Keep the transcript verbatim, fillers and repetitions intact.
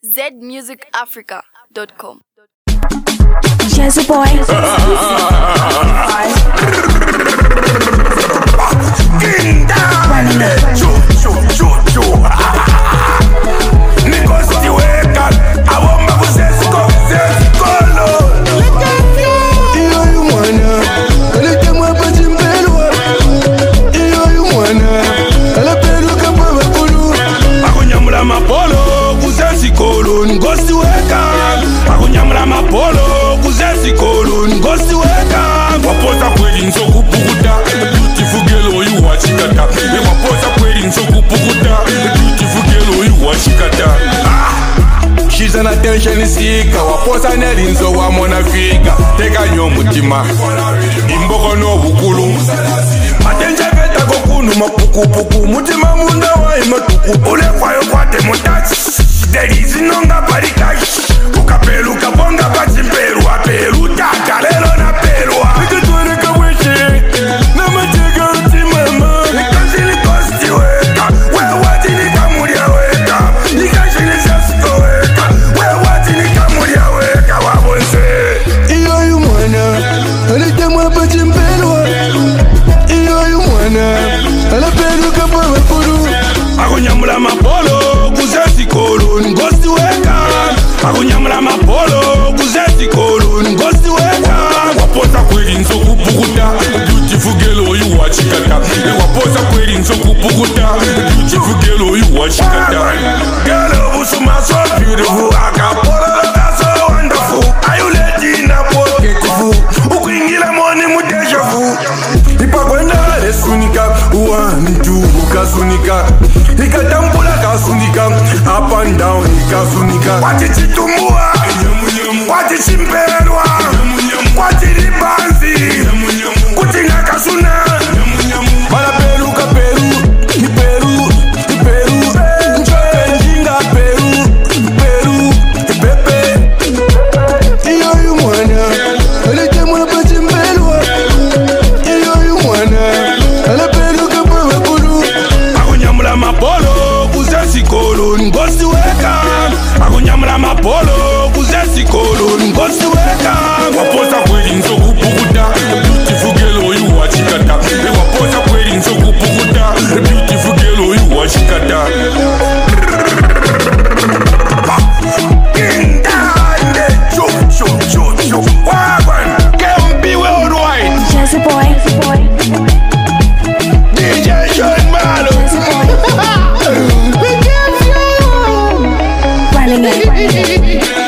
z music africa dot com. Jazzy boy. Running it. Mapolo kuzesi kolo ngosi weka wapoza kweli nzokupukuta beautiful girl you wachikata wapoza kweli nzokupukuta beautiful girl you wachikata ah. She's an attention seeker wapoza nelinzo wa mona fika teka nyo mutima imboko no bukulu atenja beta kokunu mapukupuku mutima munda wa imatuku ule kwayo kwate mutachi delizi nonga parikashi ukapelu kabonga pachimperu apelu tata lelo na pelwa ikatwereka weshe na matega uti mama ikazili kosti weka wewati nikamulia weka nikashini sasiko weka wewati nikamulia weka wabonse iyo yu mwana alitemwa pachimperu iyo yu mwana alapelu kabonga puru akunyamula mapolo kuzesi kolo ngosi weka akunyamula mapolo kuzesi kolo ngosi weka wapoza kweli nzokupukuta beautiful girl you wachikata wapoza kweli nzokupukuta beautiful girl you wachikata girl usuma so beautiful akapolo that's so wonderful are you ready na pocketful ukuingila moni mu deja vu ipakwenda lesunika one two ukasunika ikatambula kasunika up and down ikasunika watichitumbua watichimperwa watilibanzi kutinga kasuna balaperuka peru iperu iperu njokenjinga peru peru ipepe iyo yu mwana alitemwa pachimperwa iyo yu mwana alaperuka pawekulu akunyamula mapolo kuzesi kolo ngosi weka akunyamula mapolo kuzesi kolo ngosi weka wapoza kweli nzokupukuta beautiful girl you wachikata wapoza kweli nzokupukuta beautiful girl you wachikata Jazzy boy. D J Sean Malo. Running it.